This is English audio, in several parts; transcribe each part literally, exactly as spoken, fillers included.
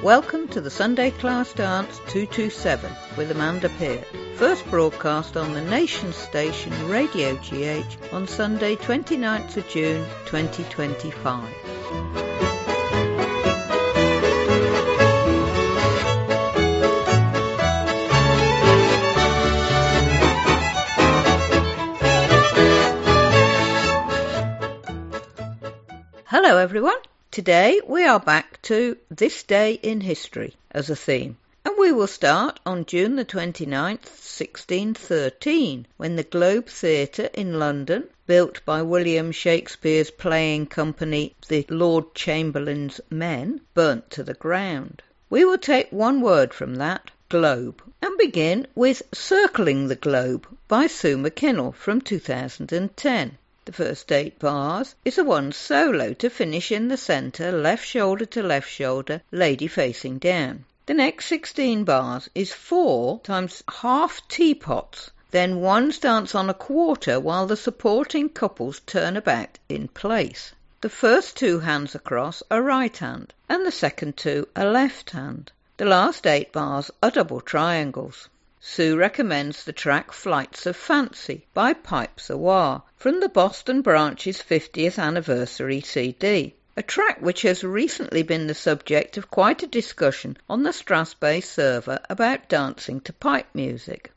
Welcome to the Sunday Class Dance two two seven with Amanda Peart, first broadcast on the Nation Station Radio G H on Sunday twenty-ninth of June twenty twenty-five. Hello everyone. Today we are back to This Day in History as a theme, and we will start on June the twenty-ninth, sixteen thirteen, when the Globe Theatre in London, built by William Shakespeare's playing company the Lord Chamberlain's Men, burnt to the ground. We will take one word from that, globe, and begin with Circling the Globe by Sue McKinnell from two thousand ten. The first eight bars is a one solo to finish in the centre, left shoulder to left shoulder, lady facing down. The next sixteen bars is four times half teapots, then one stance on a quarter while the supporting couples turn about in place. The first two hands across are right hand, and the second two are left hand. The last eight bars are double triangles. Sue recommends the track Flights of Fancy by Pipes a Wah from the Boston branch's fiftieth anniversary C D, a track which has recently been the subject of quite a discussion on the Strathspey server about dancing to pipe music.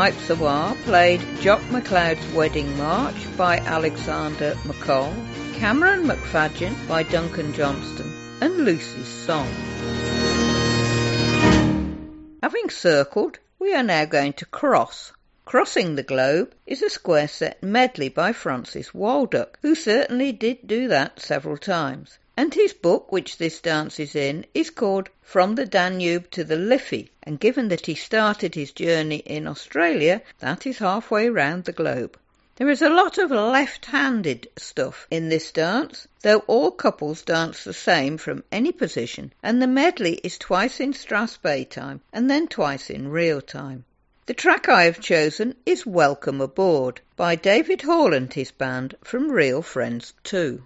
Pipes a Wah played Jock McLeod's Wedding March by Alexander McCall, Cameron McFadden by Duncan Johnston, and Lucy's Song. Having circled, we are now going to cross. Crossing the Globe is a square set medley by Francis Walduck, who certainly did do that several times. And his book, which this dance is in, is called From the Danube to the Liffey, and given that he started his journey in Australia, that is halfway round the globe. There is a lot of left-handed stuff in this dance, though all couples dance the same from any position, and the medley is twice in Strathspey time and then twice in real time. The track I have chosen is Welcome Aboard by David Hall and his band from Real Friends two.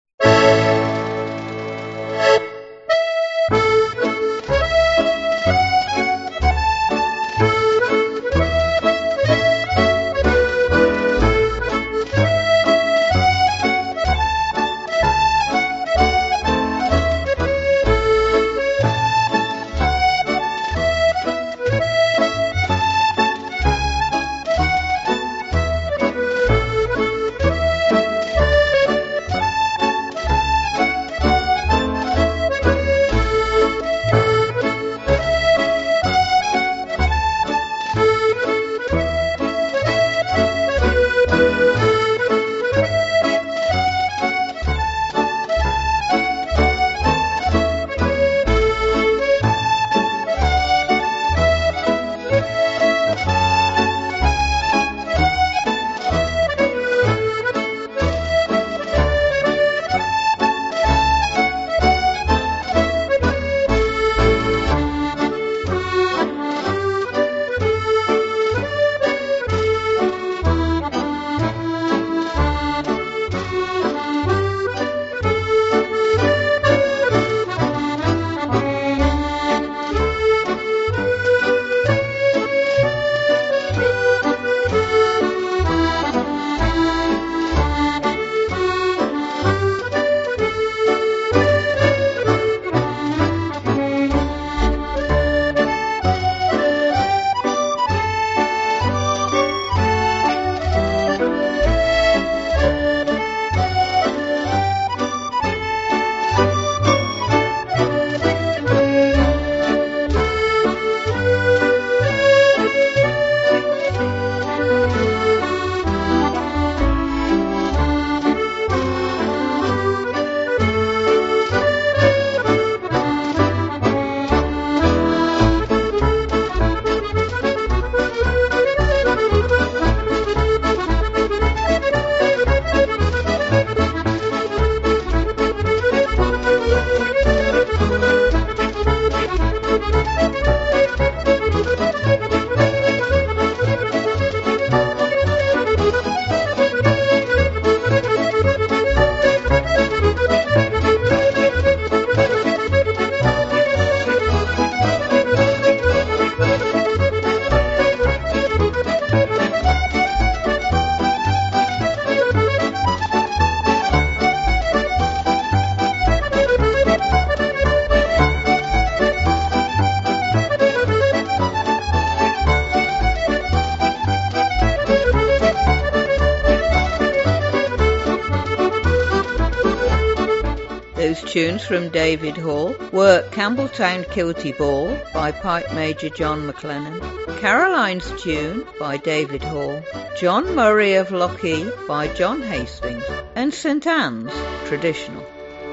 Tunes from David Hall were Campbelltown Kilty Ball by Pipe Major John McLennan, Caroline's Tune by David Hall, John Murray of Lochee by John Hastings, and St Anne's Traditional.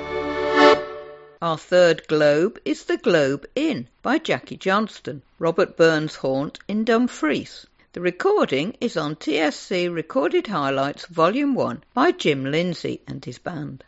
Our third globe is The Globe Inn by Jackie Johnston, Robert Burns' haunt in Dumfries. The recording is on T S C Recorded Highlights Volume one by Jim Lindsay and his band.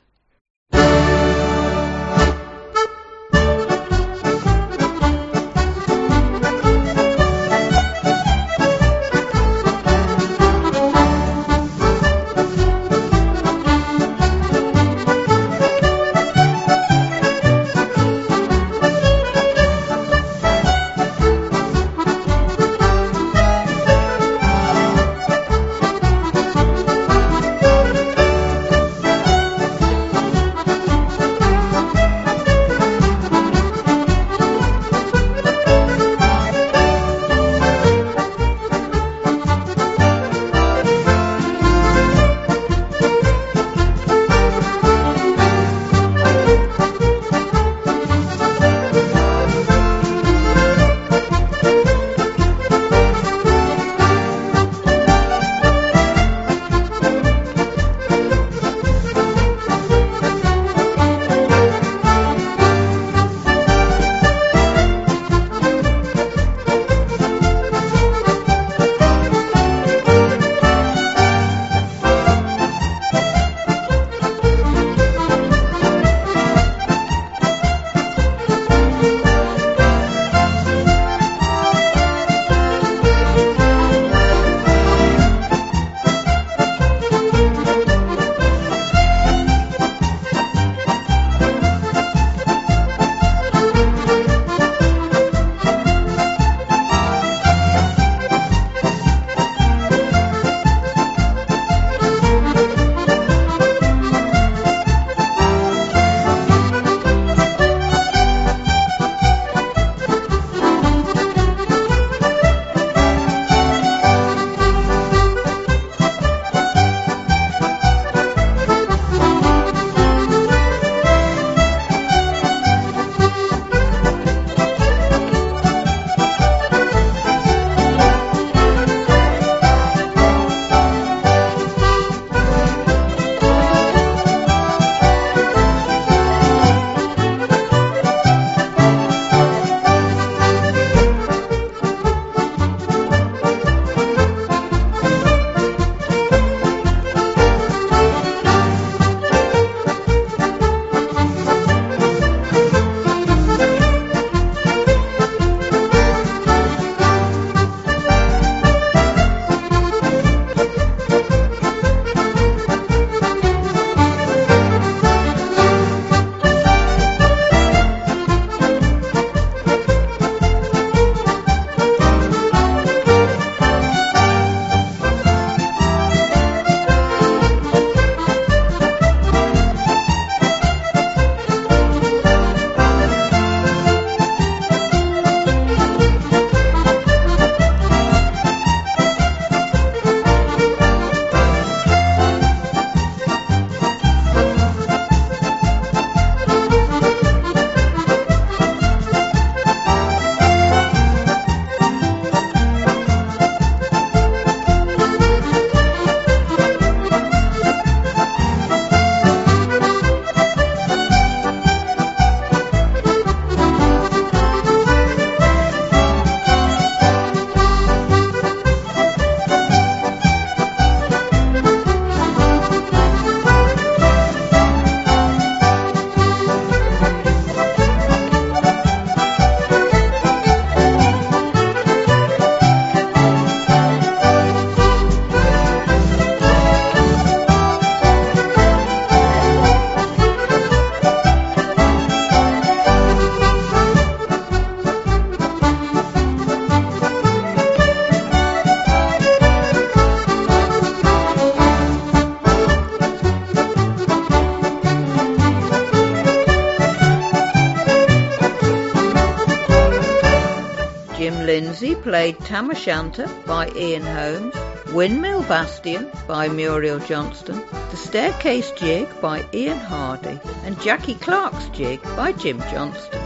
Lindsay played Tam O'Shanter by Ian Holmes, Windmill Bastion by Muriel Johnston, The Staircase Jig by Ian Hardy, and Jackie Clark's Jig by Jim Johnston.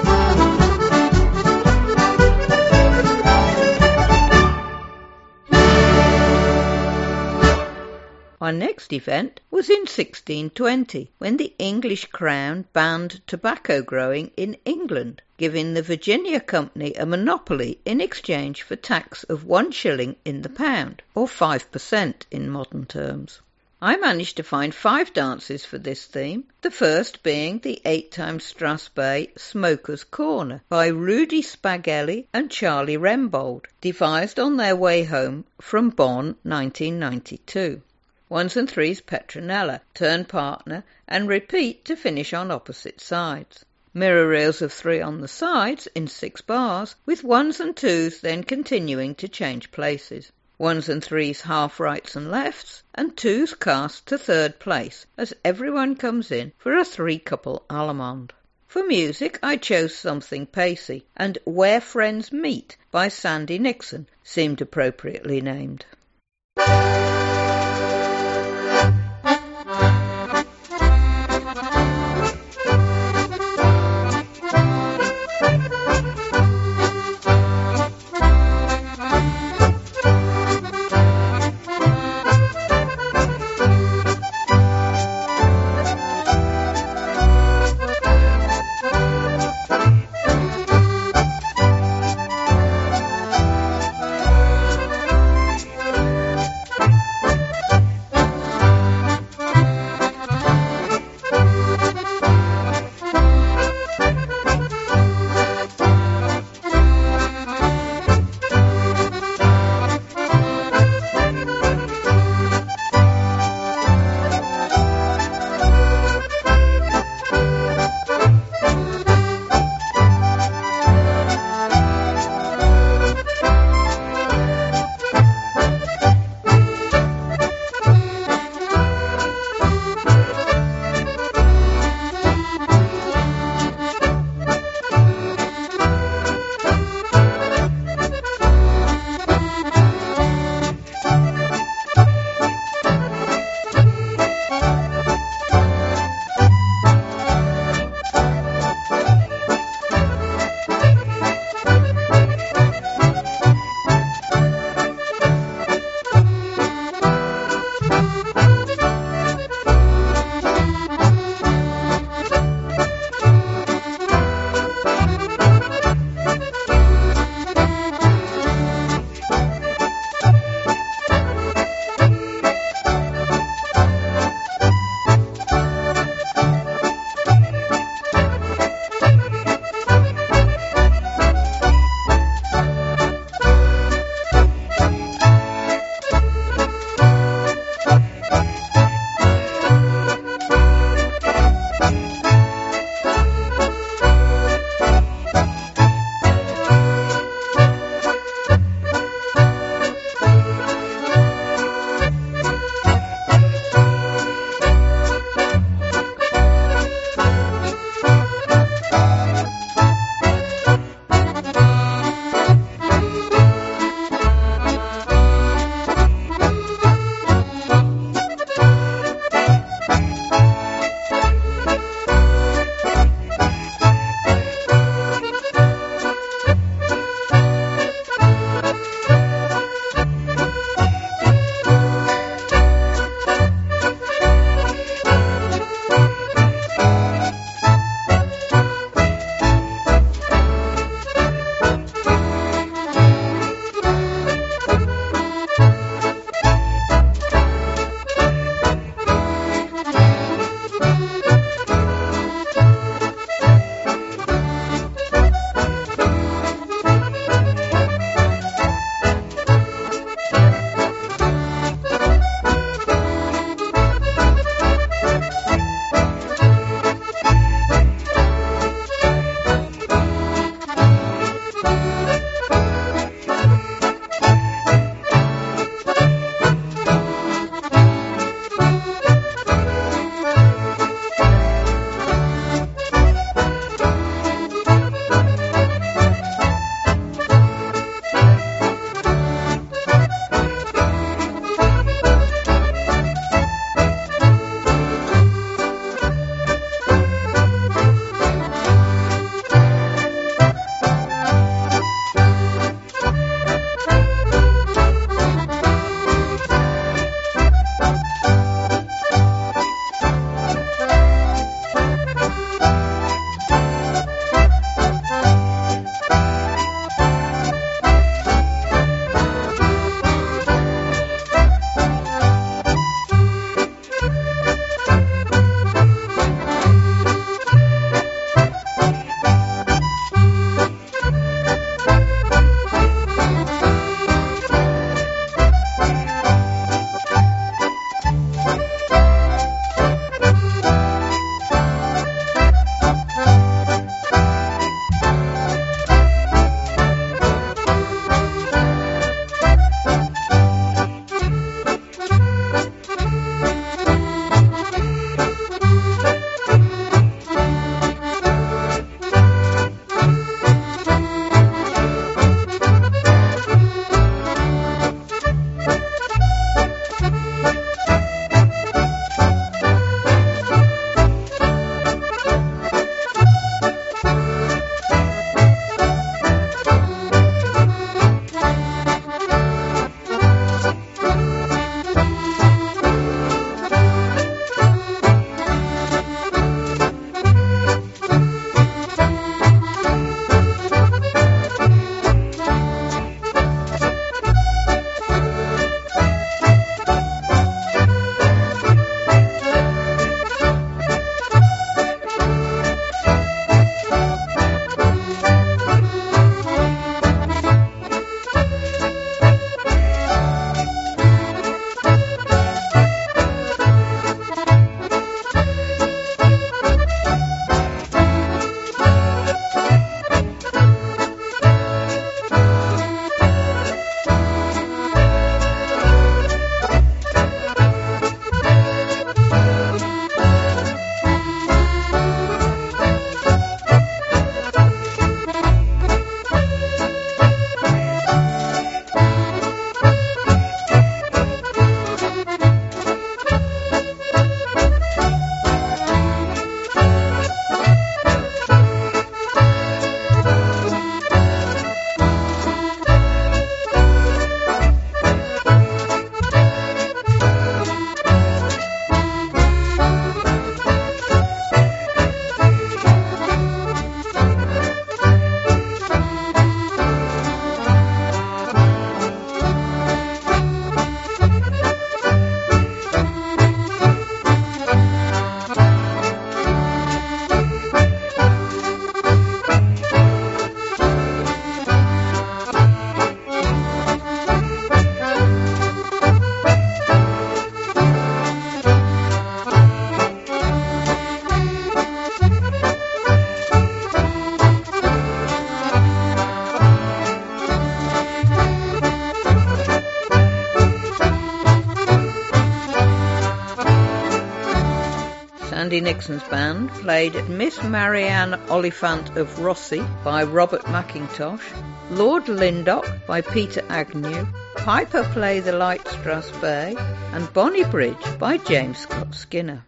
Our next event was in sixteen twenty, when the English Crown banned tobacco growing in England, giving the Virginia Company a monopoly in exchange for tax of one shilling in the pound, or five percent in modern terms. I managed to find five dances for this theme, the first being the eight-time Strathspey Smoker's Corner by Rudy Spagelli and Charlie Rembold, devised on their way home from Bonn, nineteen ninety-two. Ones and threes Petronella, turn partner, and repeat to finish on opposite sides. Mirror reels of three on the sides in six bars, with ones and twos then continuing to change places. Ones and threes half rights and lefts, and twos cast to third place, as everyone comes in for a three-couple allemande. For music, I chose something pacey, and Where Friends Meet by Sandy Nixon seemed appropriately named. Sandy Nixon's band played Miss Marianne Oliphant of Rossi by Robert McIntosh, Lord Lyndoch by Peter Agnew, Piper Play the Light Strathspey, and Bonnie Bridge by James Scott Skinner.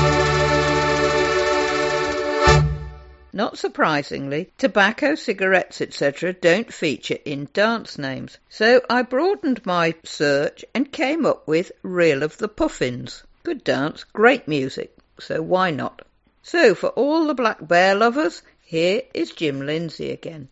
Not surprisingly, tobacco, cigarettes, et cetera don't feature in dance names, so I broadened my search and came up with Reel of the Puffins. Good dance, great music, so why not? So for all the Black Bear lovers, here is Jim Lindsay again.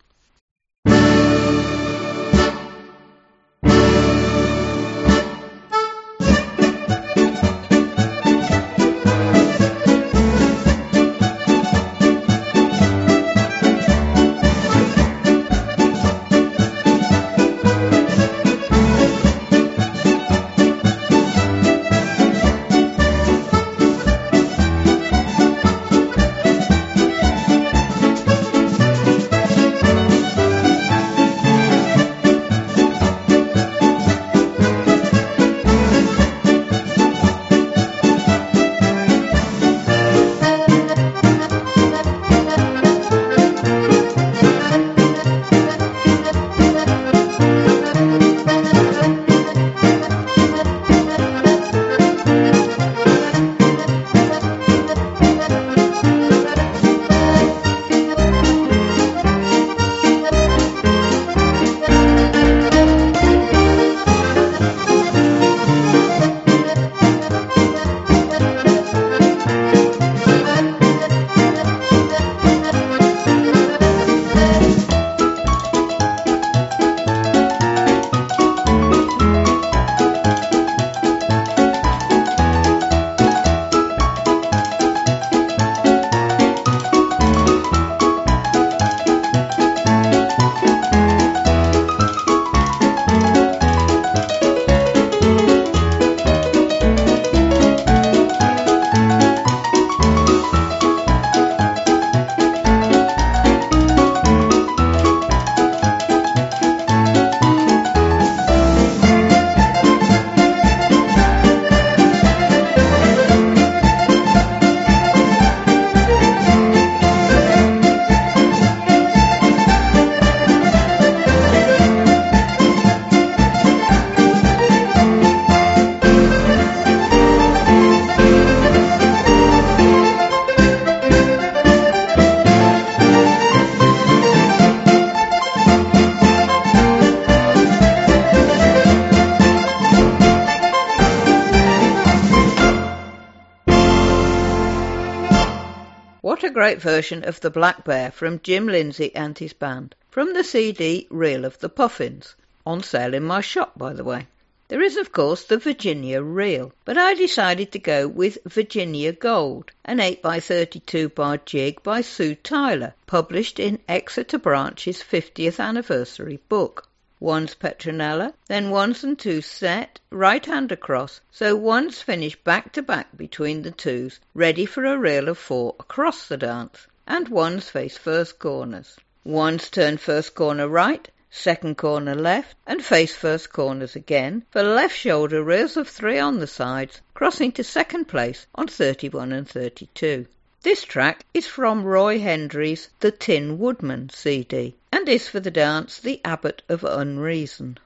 What a great version of The Black Bear from Jim Lindsay and his band, from the C D Reel of the Puffins, on sale in my shop, by the way. There is, of course, the Virginia Reel, but I decided to go with Virginia Gold, an eight by thirty-two bar jig by Sue Tyler, published in Exeter Branch's fiftieth anniversary book. One's Petronella, then ones and twos set, right hand across, so ones finish back to back between the twos, ready for a reel of four across the dance, and ones face first corners. Ones turn first corner right, second corner left, and face first corners again, for left shoulder reels of three on the sides, crossing to second place on thirty-one and thirty-two. This track is from Roy Hendry's The Tin Woodman C D, and is for the dance The Abbot of Unreason.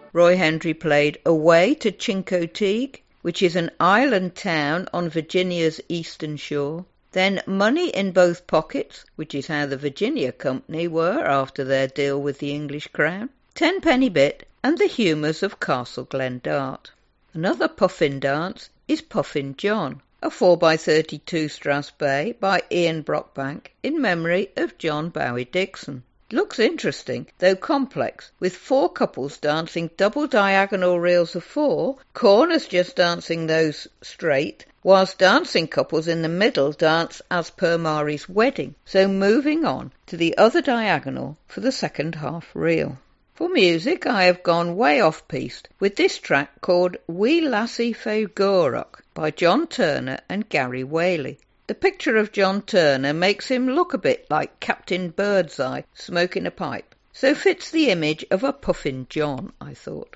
Roy Hendry played Away to Chincoteague, which is an island town on Virginia's eastern shore. Then Money in Both Pockets, which is how the Virginia Company were after their deal with the English crown. Tenpenny Bit, and The Humours of Castle Glendart. Another puffin dance is Puffin John, a four by thirty-two Strathspey by Ian Brockbank in memory of John Bowie Dixon. It looks interesting, though complex, with four couples dancing double diagonal reels of four, corners just dancing those straight, whilst dancing couples in the middle dance as per Mari's wedding, so moving on to the other diagonal for the second half reel. For music, I have gone way off-piste with this track called Wee Lassie Fae Gourock by John Turner and Gary Whaley. The picture of John Turner makes him look a bit like Captain Birdseye smoking a pipe, so fits the image of a Puffin John, I thought.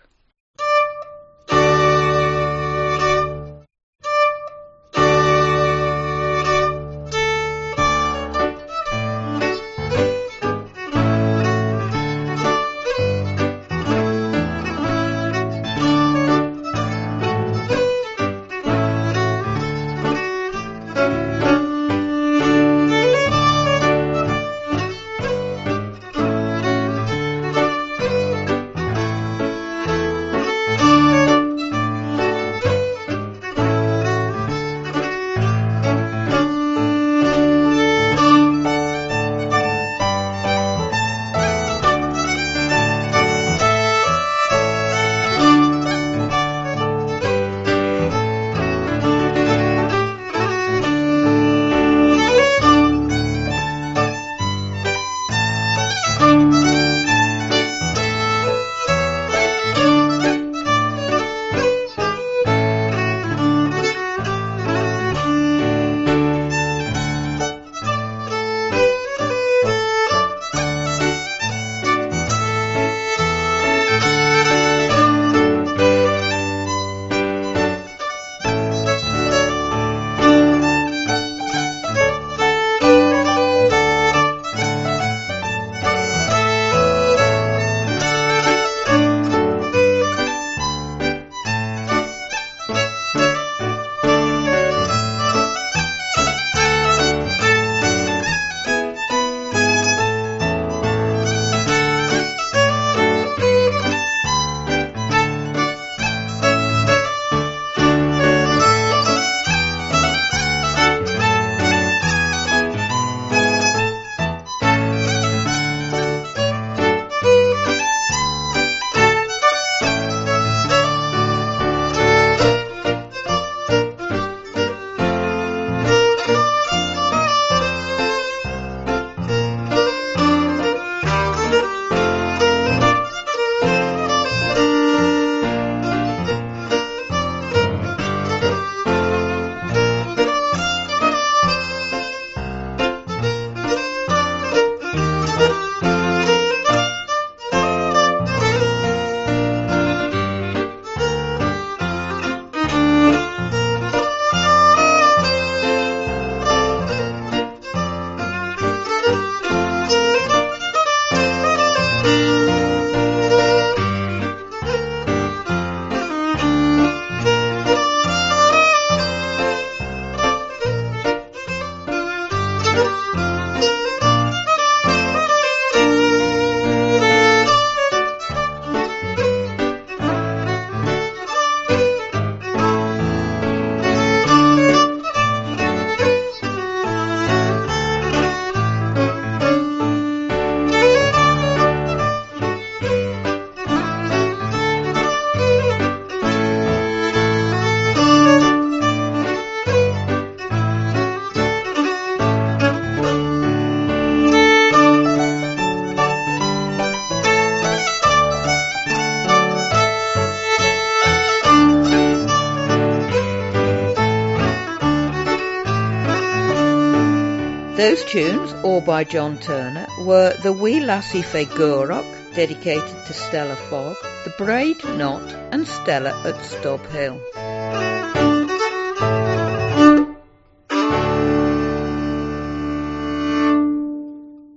Those tunes, all by John Turner, were The Wee Lassie Fae Gourock, dedicated to Stella Fogg, The Braid Knot, and Stella at Stob Hill.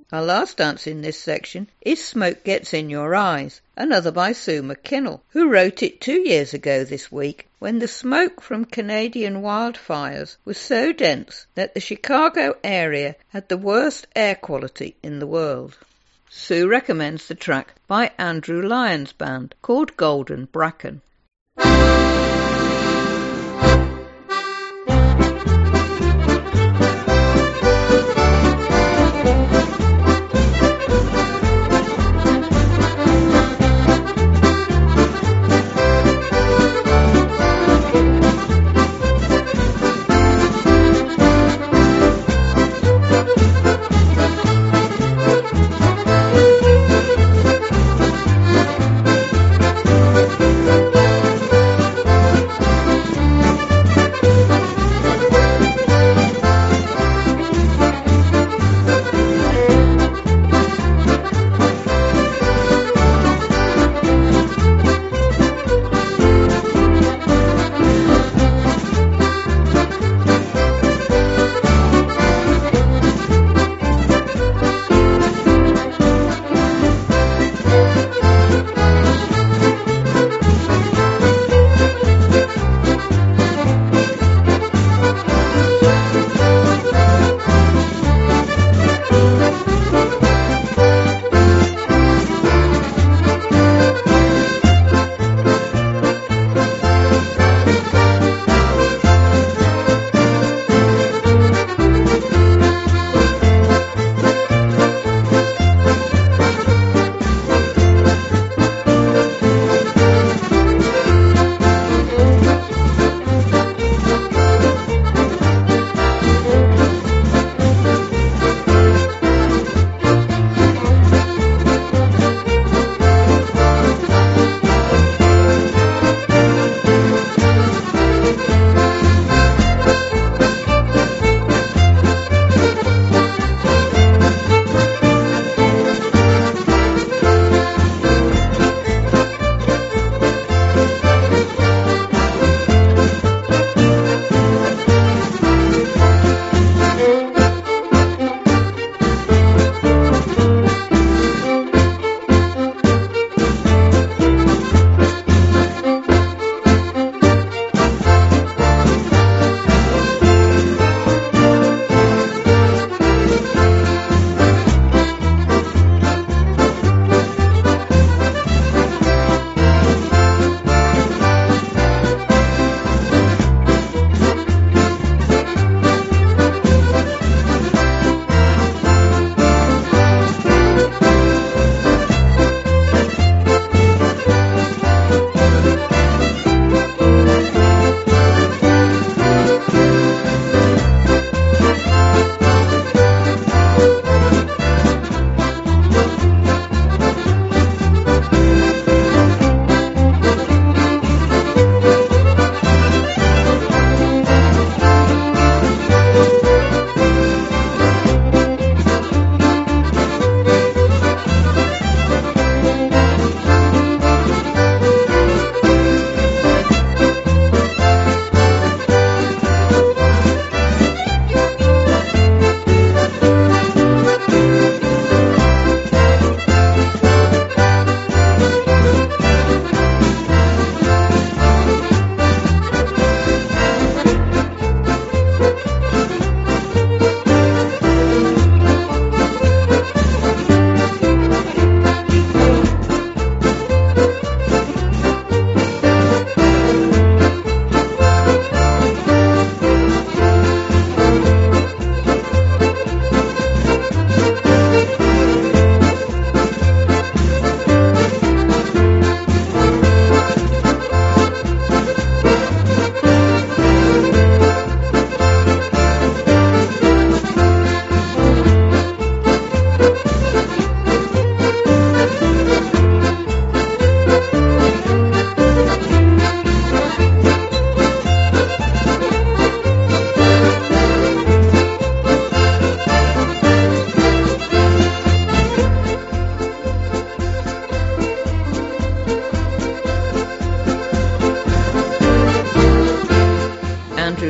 Our last answer in this section is Smoke Gets in Your Eyes, another by Sue McKinnell, who wrote it two years ago this week when the smoke from Canadian wildfires was so dense that the Chicago area had the worst air quality in the world. Sue recommends the track by Andrew Lyons Band called Golden Bracken.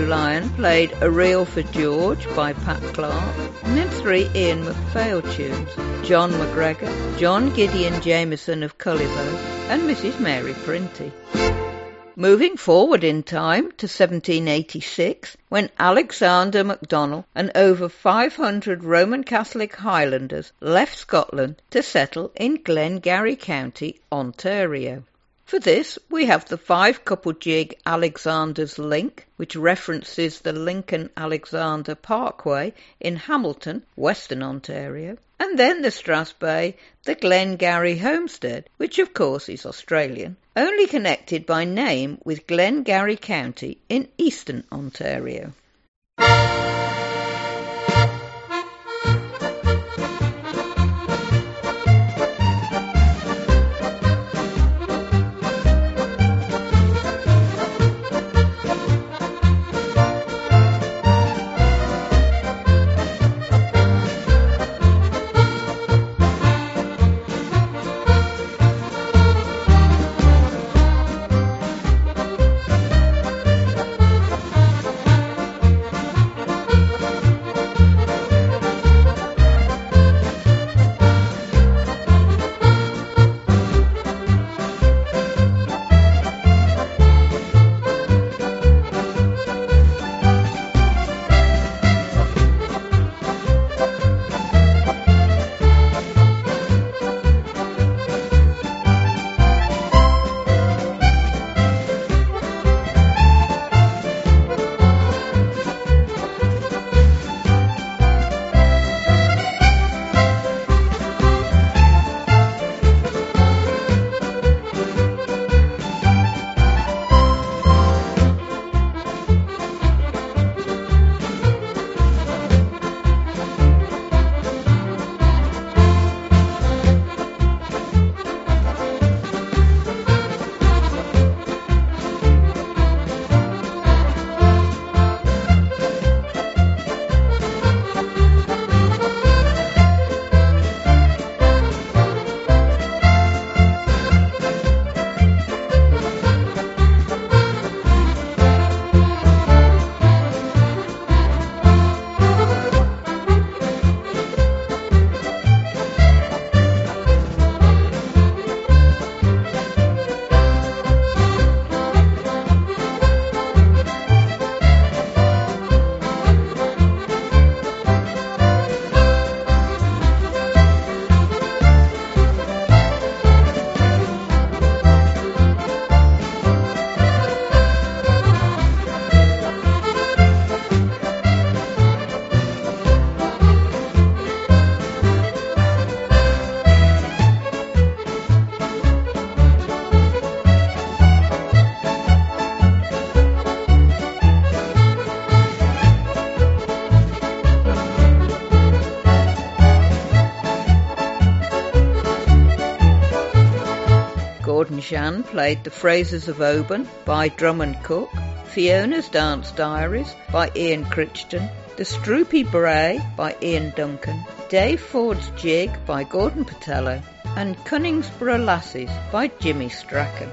Lyon played A Reel for George by Pat Clark, and then three Ian MacPhail tunes, John McGregor, John Gideon Jameson of Cullivo, and Missus Mary Printy. Moving forward in time to seventeen eighty-six, when Alexander MacDonald and over five hundred Roman Catholic Highlanders left Scotland to settle in Glengarry County, Ontario. For this, we have the five-couple jig Alexander's Link, which references the Lincoln-Alexander Parkway in Hamilton, Western Ontario, and then the Strathspey, the Glengarry Homestead, which of course is Australian, only connected by name with Glengarry County in Eastern Ontario. Gordon Shan played The Frasers of Oban by Drummond Cook, Fiona's Dance Diaries by Ian Crichton, The Stroopy Bray by Ian Duncan, Dave Ford's Jig by Gordon Patello, and Cunningsborough Lassies by Jimmy Strachan.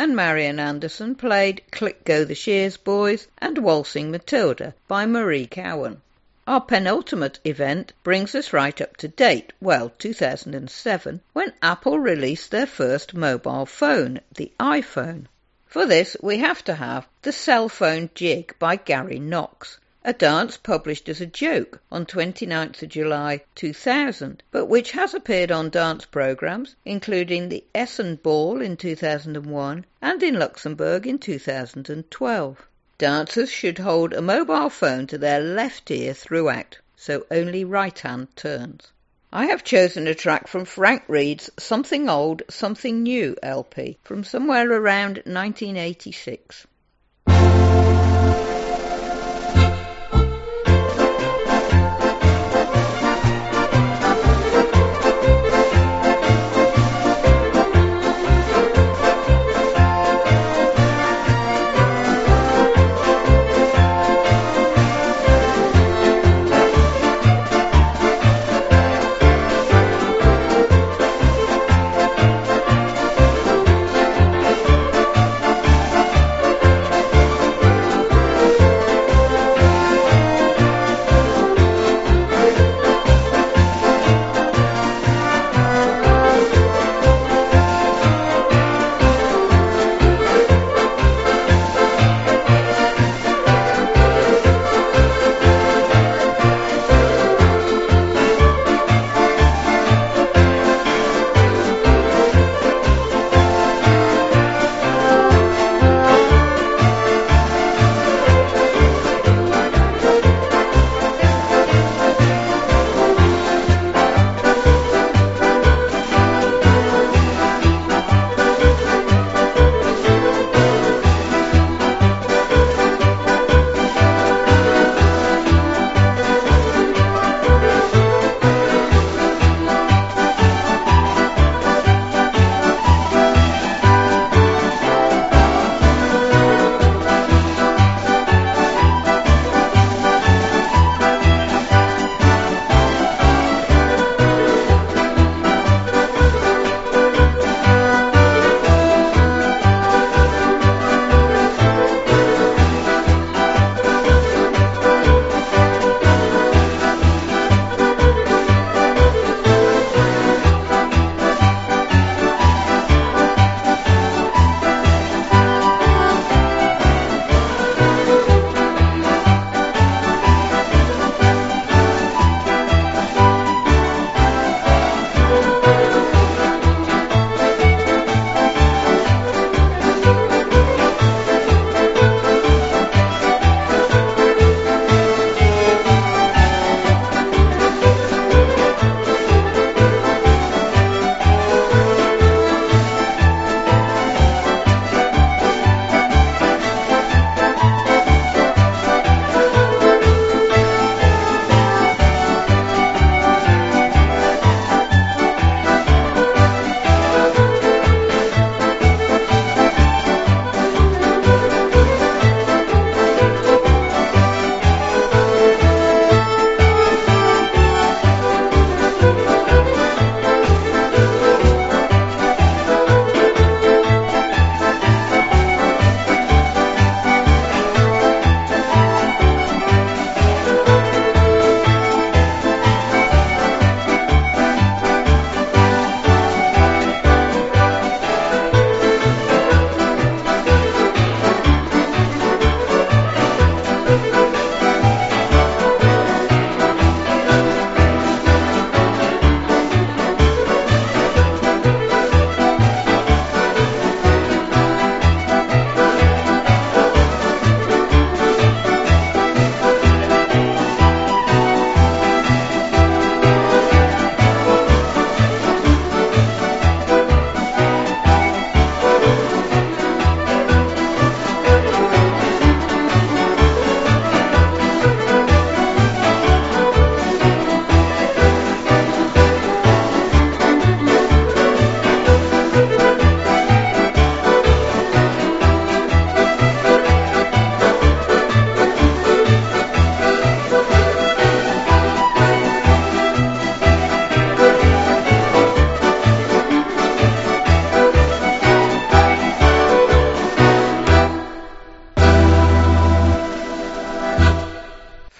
and Marian Anderson played Click Go the Shears Boys and Waltzing Matilda by Marie Cowan. Our penultimate event brings us right up to date, well, two thousand seven, when Apple released their first mobile phone, the iPhone. For this, we have to have The Cell Phone Jig by Gary Knox, a dance published as a joke on twenty-ninth of July two thousand, but which has appeared on dance programmes, including the Essen Ball in two thousand one and in Luxembourg in two thousand twelve. Dancers should hold a mobile phone to their left ear throughout, so only right-hand turns. I have chosen a track from Frank Reed's Something Old, Something New L P from somewhere around nineteen eighty-six.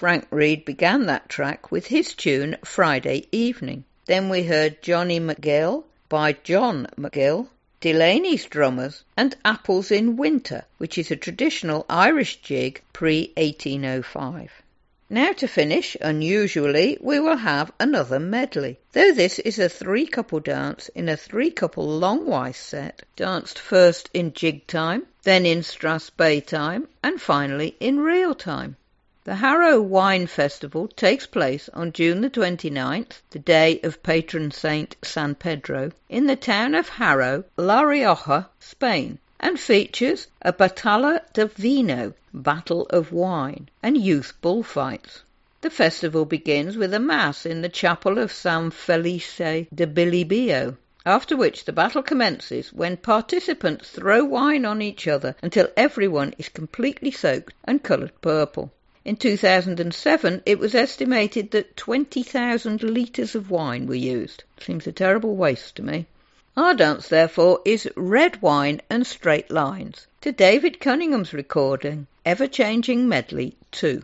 Frank Reed began that track with his tune Friday Evening. Then we heard Johnny McGill by John McGill, Delaney's Drummers, and Apples in Winter, which is a traditional Irish jig pre eighteen oh five. Now to finish, unusually, we will have another medley, though this is a three-couple dance in a three-couple long-wise set, danced first in jig time, then in Strathspey time, and finally in real time. The Harrow Wine Festival takes place on June the twenty-ninth, the day of patron saint San Pedro, in the town of Harrow, La Rioja, Spain, and features a Batalla de Vino, Battle of Wine, and youth bullfights. The festival begins with a mass in the chapel of San Felice de Bilibio, after which the battle commences when participants throw wine on each other until everyone is completely soaked and coloured purple. In two thousand seven, it was estimated that twenty thousand litres of wine were used. Seems a terrible waste to me. Our dance, therefore, is Red Wine and Straight Lines, to David Cunningham's recording, Ever-Changing Medley two.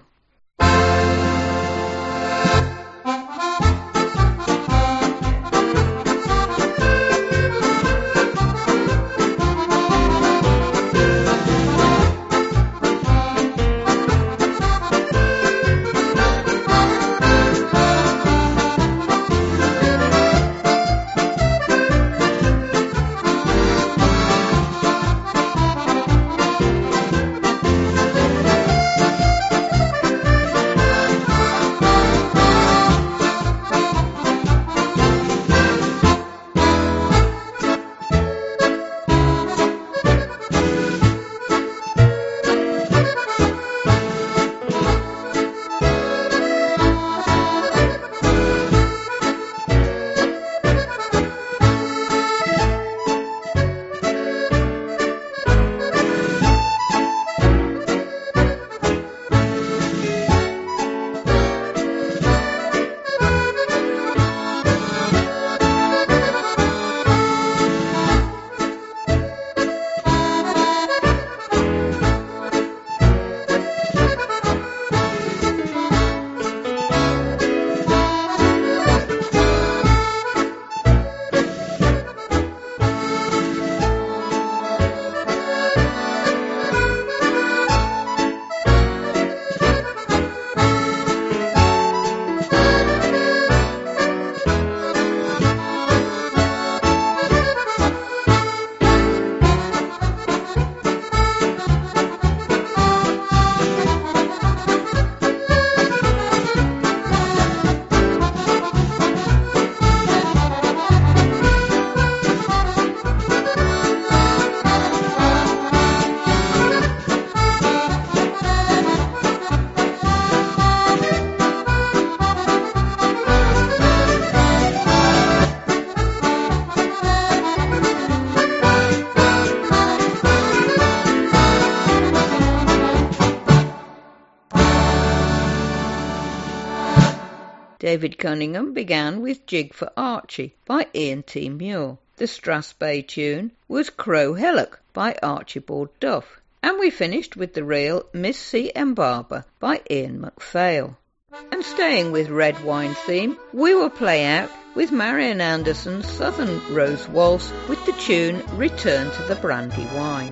David Cunningham began with Jig for Archie by Ian T. Muir. The Strathspey tune was Crow Hillock by Archibald Duff. And we finished with the real Miss C. M. Barber by Ian MacPhail. And staying with Red Wine theme, we will play out with Marian Anderson's Southern Rose Waltz with the tune Return to the Brandy Wine.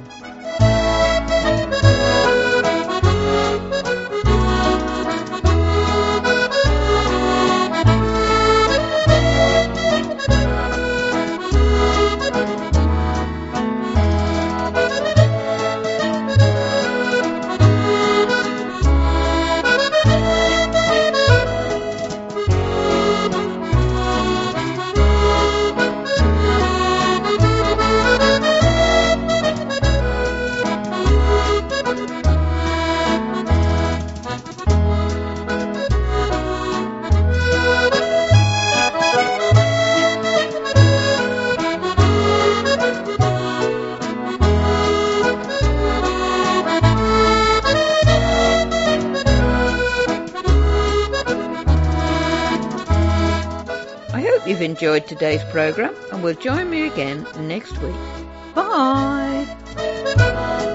You've enjoyed today's programme and will join me again next week. Bye!